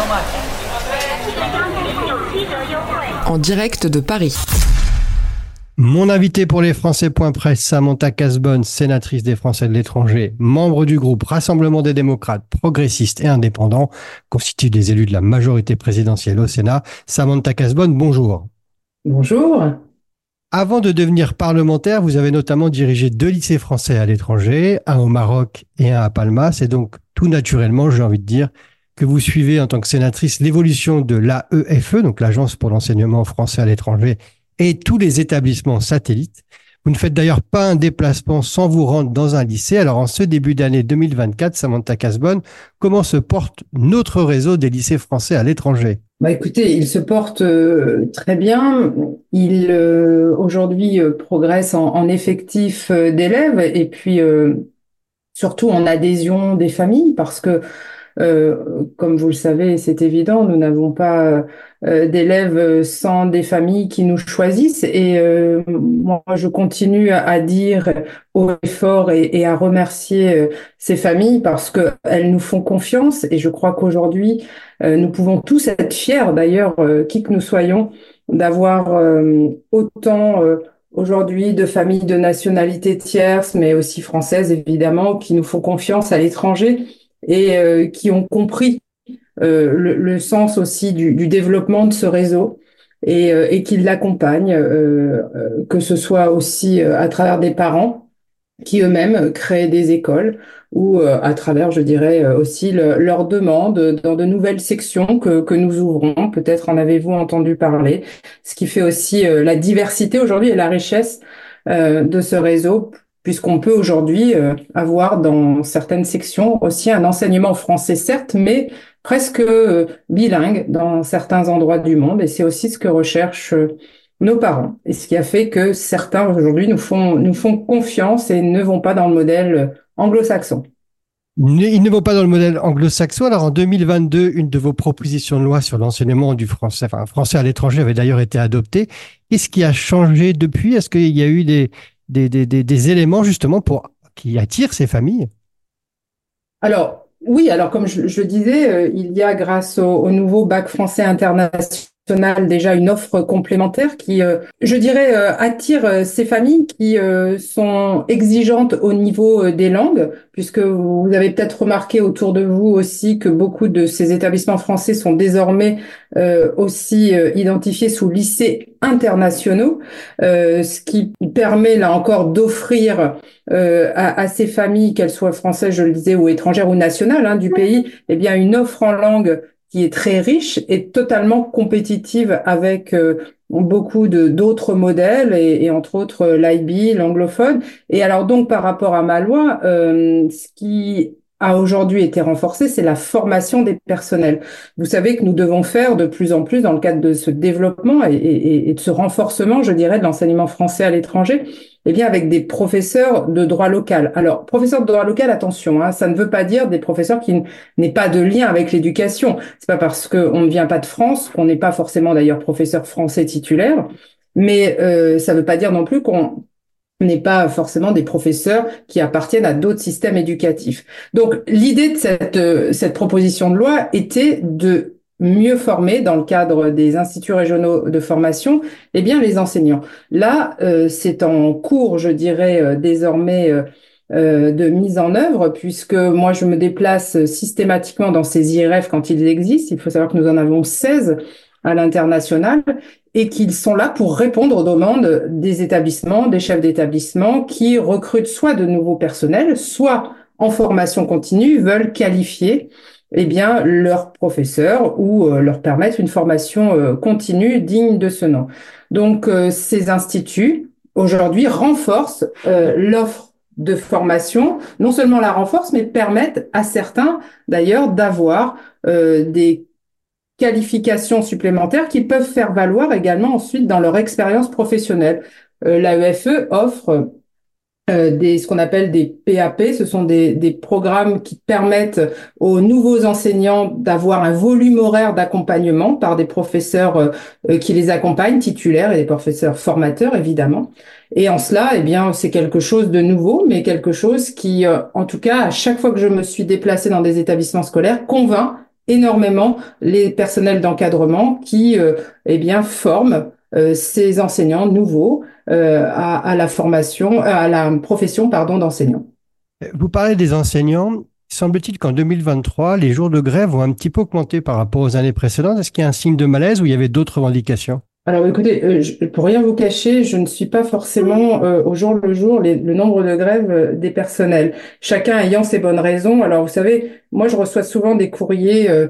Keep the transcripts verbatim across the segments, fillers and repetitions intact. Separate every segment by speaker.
Speaker 1: En direct de Paris.
Speaker 2: Mon invité pour les Français.presse, Samantha Cazebonne, sénatrice des Français de l'étranger, membre du groupe Rassemblement des démocrates, progressistes et indépendants, constitue des élus de la majorité présidentielle au Sénat. Samantha Cazebonne, bonjour.
Speaker 3: Bonjour.
Speaker 2: Avant de devenir parlementaire, vous avez notamment dirigé deux lycées français à l'étranger, un au Maroc et un à Palma. C'est donc tout naturellement, j'ai envie de dire, que vous suivez en tant que sénatrice l'évolution de l'A E F E, donc l'Agence pour l'enseignement français à l'étranger, et tous les établissements satellites. Vous ne faites d'ailleurs pas un déplacement sans vous rendre dans un lycée. Alors en ce début d'année deux mille vingt-quatre, Samantha Cazebonne, comment se porte notre réseau des lycées français à l'étranger ?
Speaker 3: Bah écoutez, il se porte euh, très bien. Il euh, aujourd'hui euh, progresse en, en effectif euh, d'élèves et puis euh, surtout en adhésion des familles parce que Euh, comme vous le savez, c'est évident, nous n'avons pas euh, d'élèves sans des familles qui nous choisissent. Et euh, moi, je continue à dire haut et fort et, et à remercier euh, ces familles parce qu'elles nous font confiance. Et je crois qu'aujourd'hui, euh, nous pouvons tous être fiers, d'ailleurs, euh, qui que nous soyons, d'avoir euh, autant euh, aujourd'hui de familles de nationalité tierce, mais aussi françaises, évidemment, qui nous font confiance à l'étranger et euh, qui ont compris euh, le, le sens aussi du, du développement de ce réseau et, euh, et qui l'accompagnent, euh, euh, que ce soit aussi euh, à travers des parents qui eux-mêmes créent des écoles ou euh, à travers, je dirais, euh, aussi le, leurs demandes dans de nouvelles sections que, que nous ouvrons. Peut-être en avez-vous entendu parler, ce qui fait aussi euh, la diversité aujourd'hui et la richesse euh, de ce réseau, puisqu'on peut aujourd'hui euh, avoir dans certaines sections aussi un enseignement français, certes, mais presque euh, bilingue dans certains endroits du monde. Et c'est aussi ce que recherchent euh, nos parents. Et ce qui a fait que certains aujourd'hui nous font, nous font confiance et ne vont pas dans le modèle anglo-saxon.
Speaker 2: Ils ne vont pas dans le modèle anglo-saxon. Alors en deux mille vingt-deux, une de vos propositions de loi sur l'enseignement du français, enfin français à l'étranger, avait d'ailleurs été adoptée. Qu'est-ce qui a changé depuis ? Est-ce qu'il y a eu des Des, des, des, des éléments justement pour qui attirent ces familles?
Speaker 3: Alors, oui, alors comme je, je le disais, euh, il y a grâce au, au nouveau bac français international déjà une offre complémentaire qui, euh, je dirais, euh, attire euh, ces familles qui euh, sont exigeantes au niveau euh, des langues, puisque vous avez peut-être remarqué autour de vous aussi que beaucoup de ces établissements français sont désormais euh, aussi euh, identifiés sous lycées internationaux, euh, ce qui permet là encore d'offrir euh, à, à ces familles, qu'elles soient françaises, je le disais, ou étrangères ou nationales hein, du pays, eh bien une offre en langue qui est très riche et totalement compétitive avec euh, beaucoup de d'autres modèles et, et entre autres euh, l'I B, l'anglophone. Et alors donc par rapport à ma loi, euh, ce qui a aujourd'hui été renforcé, c'est la formation des personnels. Vous savez que nous devons faire de plus en plus dans le cadre de ce développement et, et, et de ce renforcement, je dirais, de l'enseignement français à l'étranger, eh bien avec des professeurs de droit local. Alors, professeurs de droit local, attention, hein, ça ne veut pas dire des professeurs qui n'aient pas de lien avec l'éducation. C'est pas parce qu'on ne vient pas de France qu'on n'est pas forcément d'ailleurs professeur français titulaire, mais euh, ça ne veut pas dire non plus qu'on n'est pas forcément des professeurs qui appartiennent à d'autres systèmes éducatifs. Donc, l'idée de cette, euh, cette proposition de loi était de mieux former dans le cadre des instituts régionaux de formation, eh bien, les enseignants. Là, euh, c'est en cours, je dirais, euh, désormais, euh, euh, de mise en œuvre, puisque moi, je me déplace systématiquement dans ces I R F quand ils existent. Il faut savoir que nous en avons seize à l'international et qu'ils sont là pour répondre aux demandes des établissements, des chefs d'établissement qui recrutent soit de nouveaux personnels, soit en formation continue, veulent qualifier eh bien, leurs professeurs ou euh, leur permettre une formation euh, continue digne de ce nom. Donc, euh, ces instituts, aujourd'hui, renforcent euh, l'offre de formation, non seulement la renforcent, mais permettent à certains, d'ailleurs, d'avoir euh, des qualifications supplémentaires qu'ils peuvent faire valoir également ensuite dans leur expérience professionnelle. Euh, L'A E F E offre euh, des, ce qu'on appelle des P A P, ce sont des, des programmes qui permettent aux nouveaux enseignants d'avoir un volume horaire d'accompagnement par des professeurs euh, qui les accompagnent, titulaires et des professeurs formateurs évidemment. Et en cela, eh bien, c'est quelque chose de nouveau, mais quelque chose qui, euh, en tout cas, à chaque fois que je me suis déplacée dans des établissements scolaires, convainc énormément les personnels d'encadrement qui, euh, eh bien, forment euh, ces enseignants nouveaux euh, à, à la formation, à la profession, pardon, d'enseignant.
Speaker 2: Vous parlez des enseignants. Semble-t-il qu'en deux mille vingt-trois, les jours de grève ont un petit peu augmenté par rapport aux années précédentes. Est-ce qu'il y a un signe de malaise ou il y avait d'autres revendications?
Speaker 3: Alors écoutez, euh, je, pour rien vous cacher, je ne suis pas forcément euh, au jour le jour les- le nombre de grèves euh, des personnels, chacun ayant ses bonnes raisons. Alors vous savez, moi je reçois souvent des courriers euh,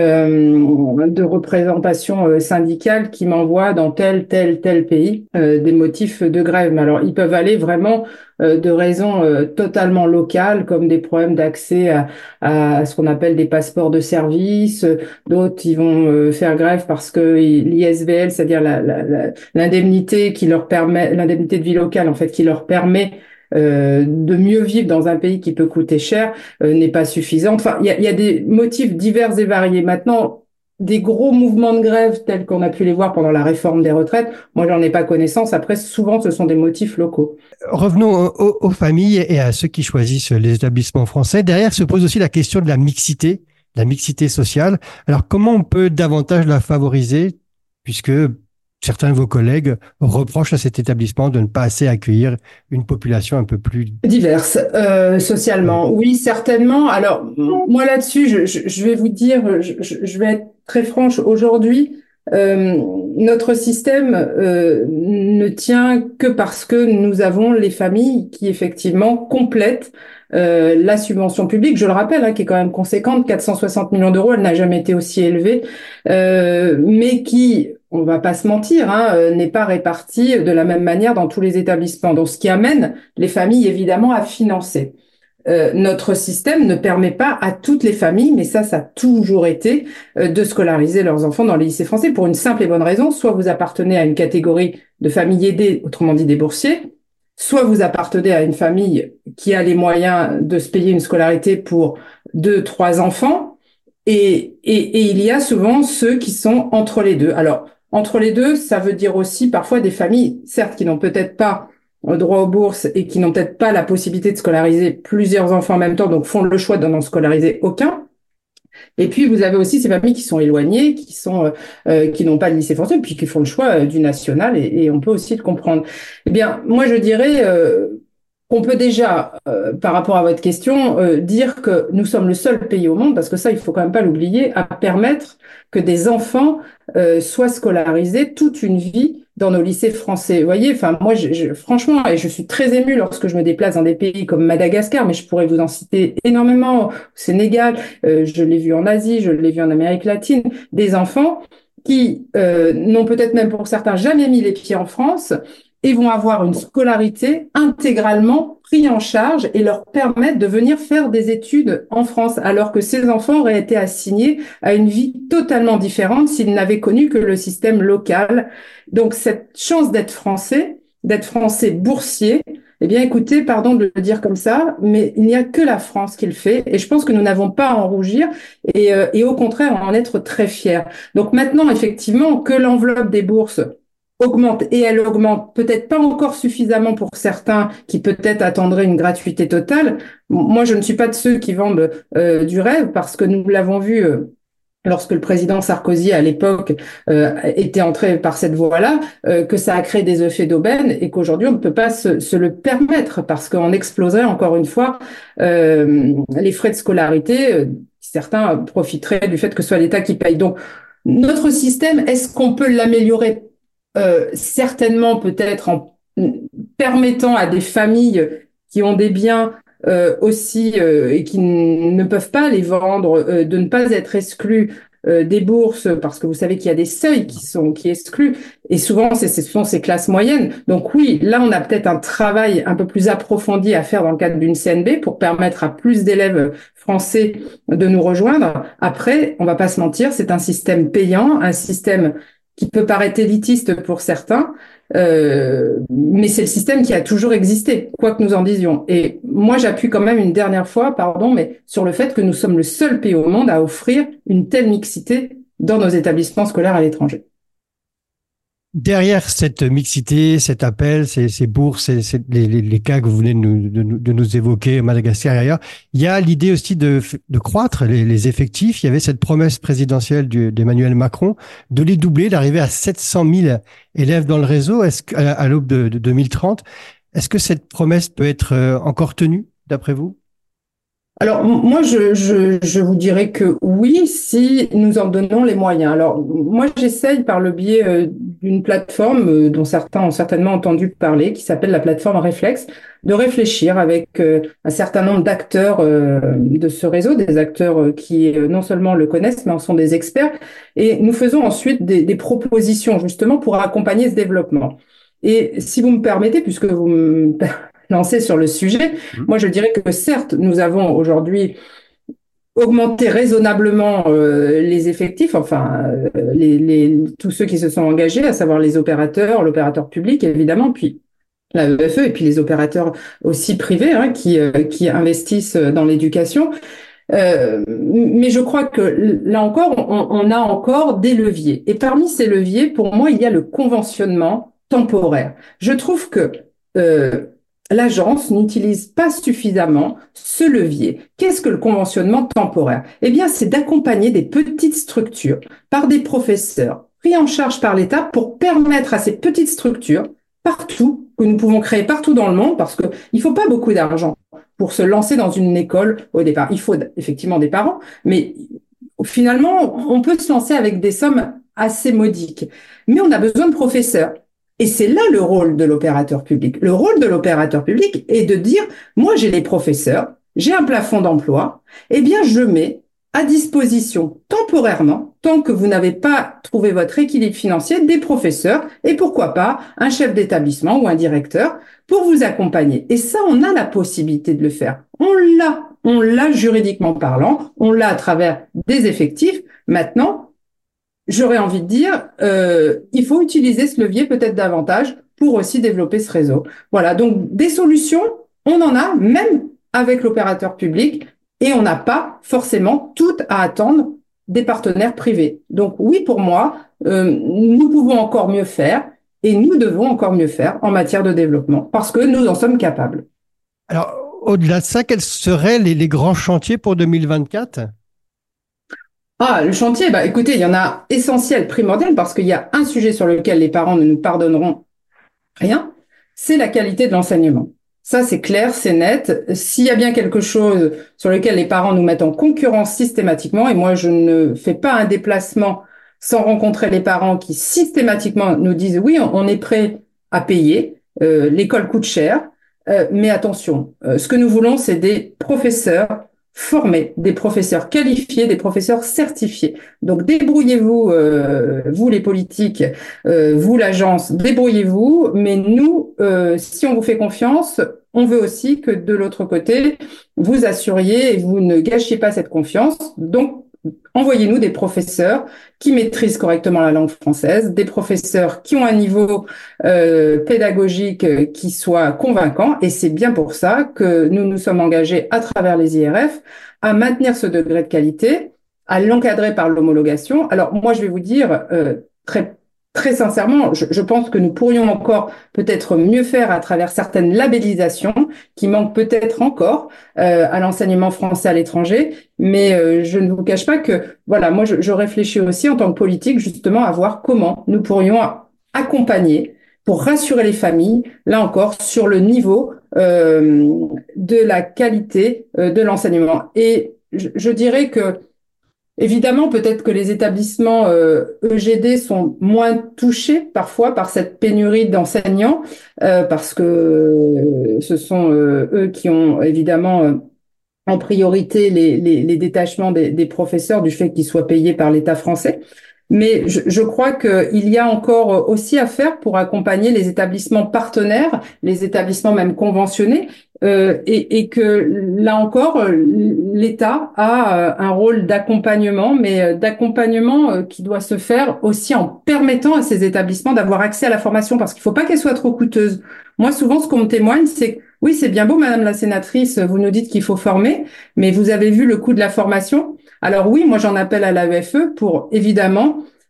Speaker 3: euh, de représentation euh, syndicale qui m'envoient dans tel, tel, tel pays euh, des motifs de grève. Mais alors ils peuvent aller vraiment euh, de raisons euh, totalement locales, comme des problèmes d'accès à, à ce qu'on appelle des passeports de service. D'autres, ils vont euh, faire grève parce que l'I S V L, c'est-à-dire la, la, la, l'indemnité qui leur permet, l'indemnité de vie locale, en fait, qui leur permet euh, de mieux vivre dans un pays qui peut coûter cher, euh, n'est pas suffisante. Enfin, il y a, y a des motifs divers et variés. Maintenant, des gros mouvements de grève tels qu'on a pu les voir pendant la réforme des retraites, moi, j'en ai pas connaissance. Après, souvent, ce sont des motifs locaux.
Speaker 2: Revenons aux, aux familles et à ceux qui choisissent les établissements français. Derrière se pose aussi la question de la mixité, la mixité sociale. Alors, comment on peut davantage la favoriser, puisque certains de vos collègues reprochent à cet établissement de ne pas assez accueillir une population un peu plus...
Speaker 3: Diverses, euh, socialement. Oui, certainement. Alors, moi là-dessus, je, je, je vais vous dire, je, je vais être très franche. Aujourd'hui, euh, notre système euh, ne tient que parce que nous avons les familles qui, effectivement, complètent euh, la subvention publique. Je le rappelle, hein, qui est quand même conséquente, quatre cent soixante millions d'euros, elle n'a jamais été aussi élevée, euh, mais qui, on va pas se mentir, hein, euh, n'est pas répartie de la même manière dans tous les établissements. Donc, ce qui amène les familles, évidemment, à financer. Euh, notre système ne permet pas à toutes les familles, mais ça, ça a toujours été, euh, de scolariser leurs enfants dans les lycées français pour une simple et bonne raison. Soit vous appartenez à une catégorie de familles aidées, autrement dit des boursiers, soit vous appartenez à une famille qui a les moyens de se payer une scolarité pour deux, trois enfants, et, et, et il y a souvent ceux qui sont entre les deux. Alors, entre les deux, ça veut dire aussi parfois des familles, certes, qui n'ont peut-être pas droit aux bourses et qui n'ont peut-être pas la possibilité de scolariser plusieurs enfants en même temps, donc font le choix de n'en scolariser aucun. Et puis, vous avez aussi ces familles qui sont éloignées, qui sont, euh, qui n'ont pas de lycée français, puis qui font le choix euh, du national, et, et on peut aussi le comprendre. Eh bien, moi, je dirais euh, qu'on peut déjà, euh, par rapport à votre question, euh, dire que nous sommes le seul pays au monde, parce que ça, il faut quand même pas l'oublier, à permettre que des enfants euh, soient scolarisés toute une vie dans nos lycées français. Vous voyez, enfin, moi, je, je, franchement, et je suis très émue lorsque je me déplace dans des pays comme Madagascar, mais je pourrais vous en citer énormément, au Sénégal, euh, je l'ai vu en Asie, je l'ai vu en Amérique latine, des enfants qui euh, n'ont peut-être même pour certains jamais mis les pieds en France et vont avoir une scolarité intégralement prise en charge et leur permettre de venir faire des études en France, alors que ces enfants auraient été assignés à une vie totalement différente s'ils n'avaient connu que le système local. Donc cette chance d'être français, d'être français boursier, eh bien écoutez, pardon de le dire comme ça, mais il n'y a que la France qui le fait, et je pense que nous n'avons pas à en rougir, et, euh, et au contraire à en être très fiers. Donc maintenant, effectivement, que l'enveloppe des bourses augmente, et elle augmente peut-être pas encore suffisamment pour certains qui peut-être attendraient une gratuité totale. Moi, je ne suis pas de ceux qui vendent euh, du rêve, parce que nous l'avons vu euh, lorsque le président Sarkozy, à l'époque, euh, était entré par cette voie-là, euh, que ça a créé des effets d'aubaine, et qu'aujourd'hui, on ne peut pas se, se le permettre, parce qu'on exploserait encore une fois euh, les frais de scolarité. Euh, certains profiteraient du fait que ce soit l'État qui paye. Donc, notre système, est-ce qu'on peut l'améliorer? Euh, certainement, peut-être en permettant à des familles qui ont des biens euh, aussi euh, et qui ne peuvent pas les vendre, euh, de ne pas être exclus euh, des bourses, parce que vous savez qu'il y a des seuils qui sont qui excluent, et souvent c'est, ce sont ces classes moyennes. Donc oui, là on a peut-être un travail un peu plus approfondi à faire dans le cadre d'une C N B pour permettre à plus d'élèves français de nous rejoindre. Après, on va pas se mentir, c'est un système payant, un système qui peut paraître élitiste pour certains, euh, mais c'est le système qui a toujours existé, quoi que nous en disions. Et moi, j'appuie quand même une dernière fois, pardon, mais sur le fait que nous sommes le seul pays au monde à offrir une telle mixité dans nos établissements scolaires à l'étranger.
Speaker 2: derrière cette mixité, cet appel, ces, ces bourses, ces, ces- les, les, les cas que vous venez de nous, de, nous de nous évoquer, Madagascar et ailleurs, il y a l'idée aussi de, de croître les, les effectifs. Il y avait cette promesse présidentielle du- d'Emmanuel Macron de les doubler, d'arriver à sept cent mille élèves dans le réseau. Est-ce que, à, à l'aube de, de deux mille trente, est-ce que cette promesse peut être euh, encore tenue, d'après vous?
Speaker 3: Alors, m- moi, je, je, je vous dirais que oui, si nous en donnons les moyens. Alors, moi, j'essaye par le biais euh, d'une plateforme euh, dont certains ont certainement entendu parler, qui s'appelle la plateforme Réflexe, de réfléchir avec euh, un certain nombre d'acteurs euh, de ce réseau, des acteurs euh, qui euh, non seulement le connaissent, mais en sont des experts. Et nous faisons ensuite des, des propositions, justement, pour accompagner ce développement. Et si vous me permettez, puisque vous me lancez sur le sujet, moi, je dirais que certes, nous avons aujourd'hui augmenté raisonnablement euh, les effectifs, enfin, euh, les, les, tous ceux qui se sont engagés, à savoir les opérateurs, l'opérateur public, évidemment, puis la E F E, et puis les opérateurs aussi privés hein, qui, euh, qui investissent dans l'éducation. Euh, mais je crois que là encore, on, on a encore des leviers. Et parmi ces leviers, pour moi, il y a le conventionnement temporaire. Je trouve que euh, l'agence n'utilise pas suffisamment ce levier. Qu'est-ce que le conventionnement temporaire? Eh bien, c'est d'accompagner des petites structures par des professeurs pris en charge par l'État pour permettre à ces petites structures partout, que nous pouvons créer partout dans le monde, parce qu'il ne faut pas beaucoup d'argent pour se lancer dans une école au départ. Il faut effectivement des parents, mais finalement, on peut se lancer avec des sommes assez modiques. Mais on a besoin de professeurs. Et c'est là le rôle de l'opérateur public. Le rôle de l'opérateur public est de dire, moi j'ai les professeurs, j'ai un plafond d'emploi, eh bien je mets à disposition temporairement, tant que vous n'avez pas trouvé votre équilibre financier, des professeurs et pourquoi pas un chef d'établissement ou un directeur pour vous accompagner. Et ça, on a la possibilité de le faire. On l'a, on l'a juridiquement parlant, on l'a à travers des effectifs. Maintenant, j'aurais envie de dire, euh, il faut utiliser ce levier peut-être davantage pour aussi développer ce réseau. Voilà, donc des solutions, on en a, même avec l'opérateur public, et on n'a pas forcément tout à attendre des partenaires privés. Donc oui, pour moi, euh, nous pouvons encore mieux faire, et nous devons encore mieux faire en matière de développement, parce que nous en sommes capables.
Speaker 2: Alors, au-delà de ça, quels seraient les, les grands chantiers pour deux mille vingt-quatre?
Speaker 3: Ah, le chantier, bah écoutez, il y en a essentiel, primordial, parce qu'il y a un sujet sur lequel les parents ne nous pardonneront rien, c'est la qualité de l'enseignement. Ça, c'est clair, c'est net. S'il y a bien quelque chose sur lequel les parents nous mettent en concurrence systématiquement, et moi, je ne fais pas un déplacement sans rencontrer les parents qui systématiquement nous disent, oui, on est prêt à payer, euh, l'école coûte cher, euh, mais attention, euh, ce que nous voulons, c'est des professeurs formés, des professeurs qualifiés, des professeurs certifiés. Donc débrouillez-vous, euh, vous les politiques, euh, vous l'agence, débrouillez-vous, mais nous, euh, si on vous fait confiance, on veut aussi que de l'autre côté, vous assuriez et vous ne gâchiez pas cette confiance. Donc, envoyez-nous des professeurs qui maîtrisent correctement la langue française, des professeurs qui ont un niveau euh, pédagogique euh, qui soit convaincant. Et c'est bien pour ça que nous nous sommes engagés à travers les I R F à maintenir ce degré de qualité, à l'encadrer par l'homologation. Alors moi, je vais vous dire euh, très Très sincèrement, je, je pense que nous pourrions encore peut-être mieux faire à travers certaines labellisations qui manquent peut-être encore euh, à l'enseignement français à l'étranger. Mais euh, je ne vous cache pas que, voilà, moi, je, je réfléchis aussi en tant que politique justement à voir comment nous pourrions accompagner pour rassurer les familles, là encore, sur le niveau euh, de la qualité euh, de l'enseignement. Et je, je dirais que évidemment, peut-être que les établissements euh, E G D sont moins touchés parfois par cette pénurie d'enseignants, euh, parce que euh, ce sont euh, eux qui ont évidemment euh, en priorité les, les, les détachements des, des professeurs du fait qu'ils soient payés par l'État français. Mais je, je crois qu'il y a encore aussi à faire pour accompagner les établissements partenaires, les établissements même conventionnés, euh, et, et que là encore, l'État a un rôle d'accompagnement, mais d'accompagnement qui doit se faire aussi en permettant à ces établissements d'avoir accès à la formation, parce qu'il ne faut pas qu'elle soit trop coûteuse. Moi, souvent, ce qu'on me témoigne, c'est que oui, c'est bien beau, Madame la sénatrice, vous nous dites qu'il faut former, mais vous avez vu le coût de la formation. Alors oui, moi j'en appelle à l'A E F E pour évidemment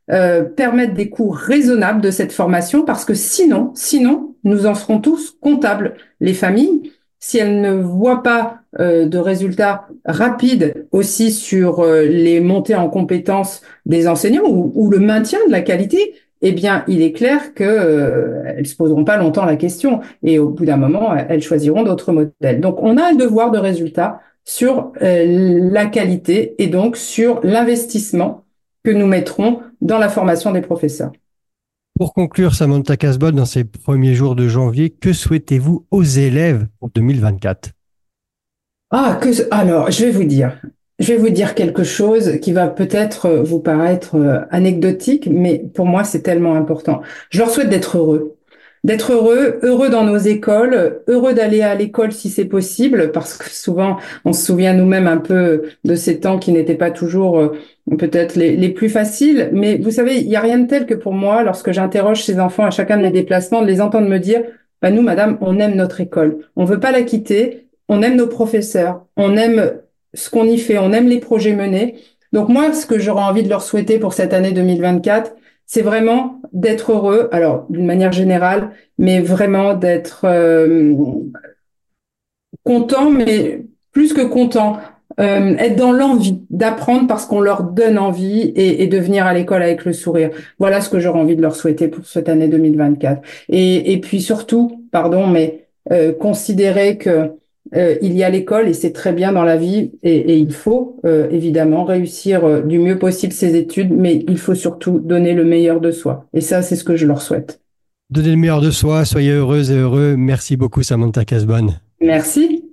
Speaker 3: euh, permettre des coûts raisonnables de cette formation, parce que sinon, sinon, nous en serons tous comptables. Les familles, si elles ne voient pas euh, de résultats rapides aussi sur euh, les montées en compétences des enseignants ou, ou le maintien de la qualité, eh bien, il est clair que euh, elles se poseront pas longtemps la question et au bout d'un moment, elles choisiront d'autres modèles. Donc, on a un devoir de résultat sur euh, la qualité et donc sur l'investissement que nous mettrons dans la formation des professeurs.
Speaker 2: Pour conclure, Samantha Casbon, dans ces premiers jours de janvier, que souhaitez-vous aux élèves pour deux mille vingt-quatre?
Speaker 3: Ah, que alors, je vais vous dire, je vais vous dire quelque chose qui va peut-être vous paraître euh, anecdotique, mais pour moi, c'est tellement important. Je leur souhaite d'être heureux. D'être heureux, heureux dans nos écoles, heureux d'aller à l'école si c'est possible, parce que souvent, on se souvient nous-mêmes un peu de ces temps qui n'étaient pas toujours euh, peut-être les, les plus faciles. Mais vous savez, il n'y a rien de tel que pour moi, lorsque j'interroge ces enfants à chacun de mes déplacements, de les entendre me dire, bah, nous, madame, on aime notre école. On veut pas la quitter. On aime nos professeurs. On aime ce qu'on y fait. On aime les projets menés. Donc moi, ce que j'aurais envie de leur souhaiter pour cette année deux mille vingt-quatre, c'est vraiment d'être heureux, alors d'une manière générale, mais vraiment d'être euh, content, mais plus que content, euh, être dans l'envie d'apprendre parce qu'on leur donne envie et, et de venir à l'école avec le sourire. Voilà ce que j'aurais envie de leur souhaiter pour cette année deux mille vingt-quatre. Et, et puis surtout, pardon, mais euh, considérer que euh, il y a l'école et c'est très bien dans la vie et, et il faut euh, évidemment réussir euh, du mieux possible ses études, mais il faut surtout donner le meilleur de soi. Et ça, c'est ce que je leur souhaite.
Speaker 2: Donnez le meilleur de soi, soyez heureuse et heureux. Merci beaucoup, Samantha Casbon.
Speaker 3: Merci.